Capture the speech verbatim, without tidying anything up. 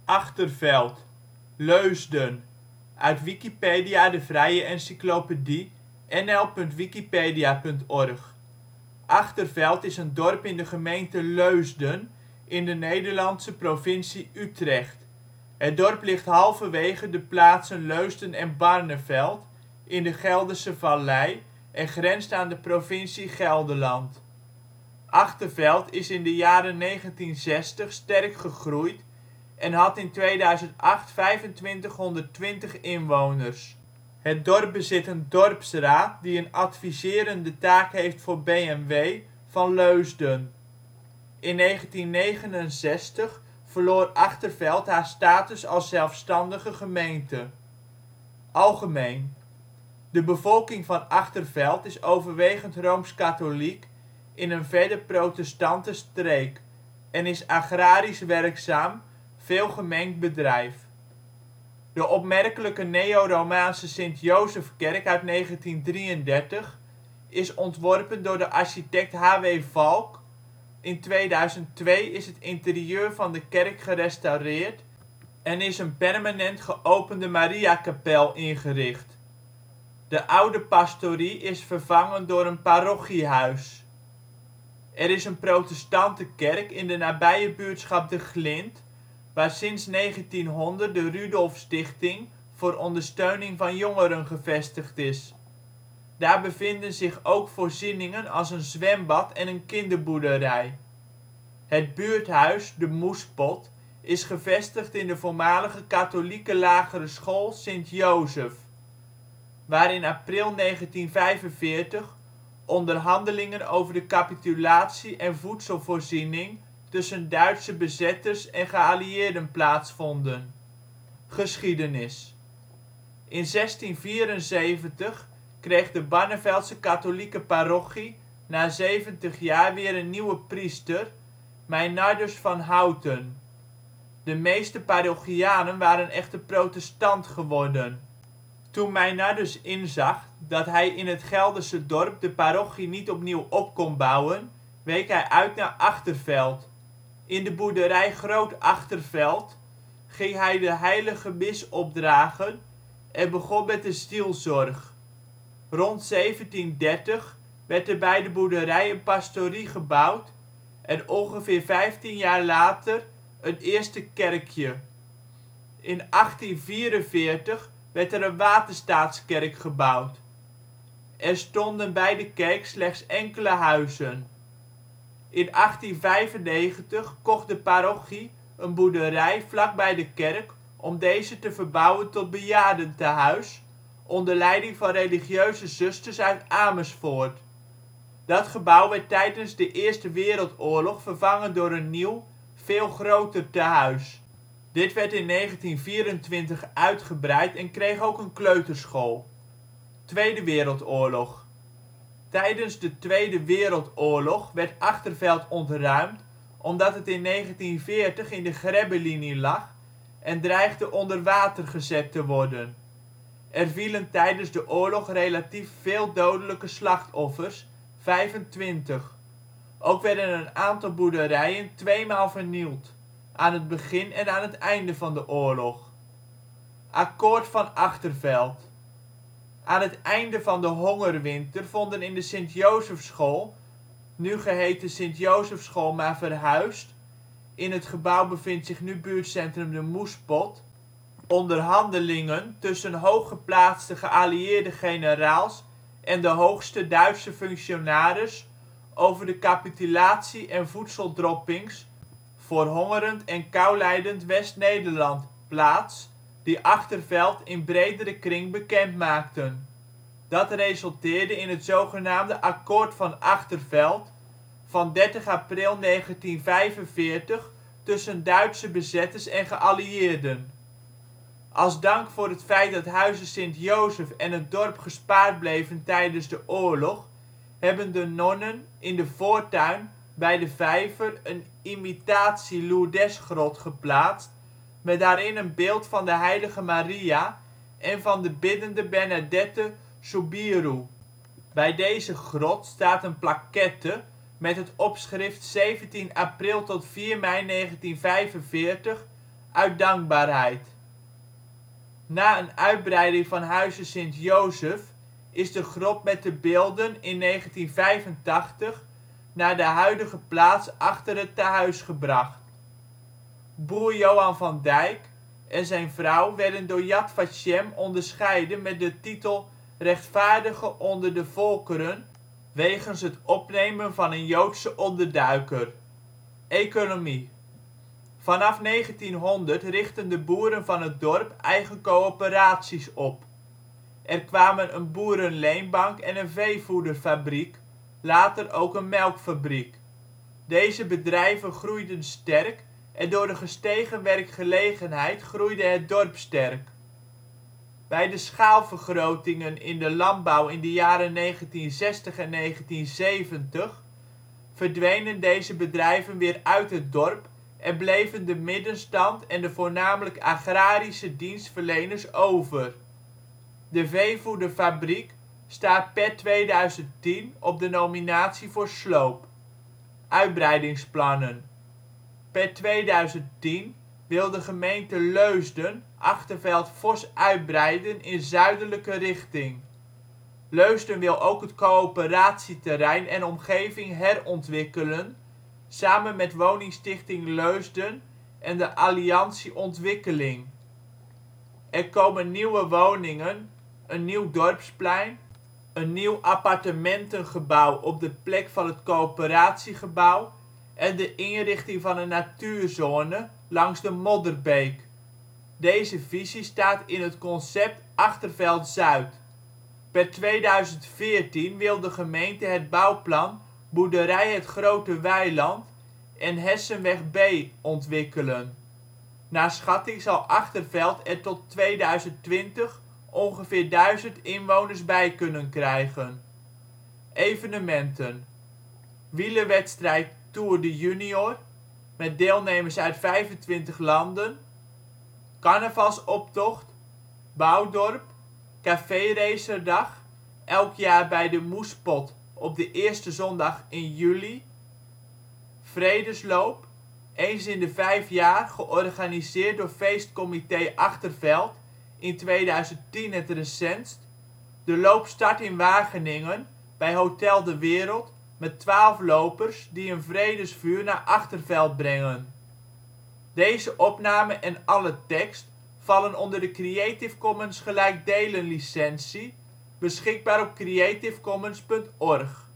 Achterveld, Leusden, uit Wikipedië, de vrije encyclopedie. N L punt wikipedia punt org. Achterveld is een dorp in de gemeente Leusden, in de Nederlandse provincie Utrecht. Het dorp ligt halverwege de plaatsen Leusden en Barneveld in de Gelderse Vallei en grenst aan de provincie Gelderland. Achterveld is in de jaren negentien zestig sterk gegroeid en had in tweeduizend acht vijfentwintighonderdtwintig inwoners. Het dorp bezit een dorpsraad die een adviserende taak heeft voor B M W van Leusden. In negentien negenenzestig verloor Achterveld haar status als zelfstandige gemeente. Algemeen. De bevolking van Achterveld is overwegend rooms-katholiek in een verder protestante streek, en is agrarisch werkzaam, veel gemengd bedrijf. De opmerkelijke neoromaanse Sint-Josefkerk uit negentien drieëndertig is ontworpen door de architect H W Valk. In tweeduizend twee is het interieur van de kerk gerestaureerd en is een permanent geopende Mariakapel ingericht. De oude pastorie is vervangen door een parochiehuis. Er is een protestante kerk in de nabije buurtschap De Glind, waar sinds negentienhonderd de Rudolph Stichting voor ondersteuning van jongeren gevestigd is. Daar bevinden zich ook voorzieningen als een zwembad en een kinderboerderij. Het buurthuis De Moespot is gevestigd in de voormalige katholieke lagere school Sint-Joseph, waar in april negentien vijfenveertig onderhandelingen over de capitulatie en voedselvoorziening tussen Duitse bezetters en geallieerden plaatsvonden. Geschiedenis. In zestien vierenzeventig kreeg de Barneveldse katholieke parochie na zeventig jaar weer een nieuwe priester, Meinardus van Houten. De meeste parochianen waren echter protestant geworden. Toen Meinardus inzag dat hij in het Gelderse dorp de parochie niet opnieuw op kon bouwen, week hij uit naar Achterveld. In de boerderij Groot Achterveld ging hij de heilige mis opdragen en begon met de zielzorg. Rond zeventien dertig werd er bij de boerderij een pastorie gebouwd en ongeveer vijftien jaar later een eerste kerkje. In achttien vierenveertig werd er een waterstaatskerk gebouwd. Er stonden bij de kerk slechts enkele huizen. In achttien vijfennegentig kocht de parochie een boerderij vlakbij de kerk om deze te verbouwen tot bejaardentehuis, onder leiding van religieuze zusters uit Amersfoort. Dat gebouw werd tijdens de Eerste Wereldoorlog vervangen door een nieuw, veel groter tehuis. Dit werd in negentien vierentwintig uitgebreid en kreeg ook een kleuterschool. Tweede Wereldoorlog. Tijdens de Tweede Wereldoorlog werd Achterveld ontruimd omdat het in negentien veertig in de Grebbelinie lag en dreigde onder water gezet te worden. Er vielen tijdens de oorlog relatief veel dodelijke slachtoffers, vijfentwintig. Ook werden een aantal boerderijen tweemaal vernield, aan het begin en aan het einde van de oorlog. Akkoord van Achterveld. Aan het einde van de Hongerwinter vonden in de Sint-Josefschool, nu geheten Sint-Josefschool maar verhuisd (in het gebouw bevindt zich nu buurtcentrum De Moespot), onderhandelingen tussen hooggeplaatste geallieerde generaals en de hoogste Duitse functionaris over de capitulatie en voedseldroppings voor hongerend en koulijdend West-Nederland plaats, die Achterveld in bredere kring bekend maakten. Dat resulteerde in het zogenaamde Akkoord van Achterveld van dertig april negentien vijfenveertig tussen Duitse bezetters en geallieerden. Als dank voor het feit dat Huize Sint-Joseph en het dorp gespaard bleven tijdens de oorlog, hebben de nonnen in de voortuin bij de vijver een imitatie Lourdesgrot geplaatst met daarin een beeld van de heilige Maria en van de biddende Bernadette Soubirous. Bij deze grot staat een plaquette met het opschrift zeventien april tot vier mei negentien vijfenveertig uit dankbaarheid. Na een uitbreiding van Huize Sint-Joseph is de grot met de beelden in negentien vijfentachtig naar de huidige plaats achter het tehuis gebracht. Boer Johan van Dijck en zijn vrouw werden door Yad Vashem onderscheiden met de titel Rechtvaardige onder de volkeren wegens het opnemen van een Joodse onderduiker. Economie. Vanaf negentienhonderd richtten de boeren van het dorp eigen coöperaties op. Er kwamen een boerenleenbank en een veevoederfabriek, later ook een melkfabriek. Deze bedrijven groeiden sterk en door de gestegen werkgelegenheid groeide het dorp sterk. Bij de schaalvergrotingen in de landbouw in de jaren negentien zestig en negentien zeventig verdwenen deze bedrijven weer uit het dorp en bleven de middenstand en de voornamelijk agrarische dienstverleners over. De veevoederfabriek staat per tweeduizend tien op de nominatie voor sloop. Uitbreidingsplannen. Per tweeduizend tien wil de gemeente Leusden Achterveld fors uitbreiden in zuidelijke richting. Leusden wil ook het coöperatieterrein en omgeving herontwikkelen samen met Woningstichting Leusden en de Alliantie Ontwikkeling. Er komen nieuwe woningen, een nieuw dorpsplein, een nieuw appartementengebouw op de plek van het coöperatiegebouw en de inrichting van een natuurzone langs de Modderbeek. Deze visie staat in het concept Achterveld-Zuid. Per tweeduizend veertien wil de gemeente het bouwplan Boerderij Het Grote Weiland en Hessenweg B ontwikkelen. Naar schatting zal Achterveld er tot tweeduizend twintig ongeveer duizend inwoners bij kunnen krijgen. Evenementen. Wielerwedstrijd Tour de Junior, met deelnemers uit vijfentwintig landen. Carnavalsoptocht. Bouwdorp. Café-racerdag, elk jaar bij de Moespot op de eerste zondag in juli. Vredesloop, eens in de vijf jaar georganiseerd door Feestcomité Achterveld, in tweeduizend tien het recentst. De loop start in Wageningen bij Hotel de Wereld met twaalf lopers die een vredesvuur naar Achterveld brengen. Deze opname en alle tekst vallen onder de Creative Commons gelijkdelen licentie, beschikbaar op creativecommons punt org.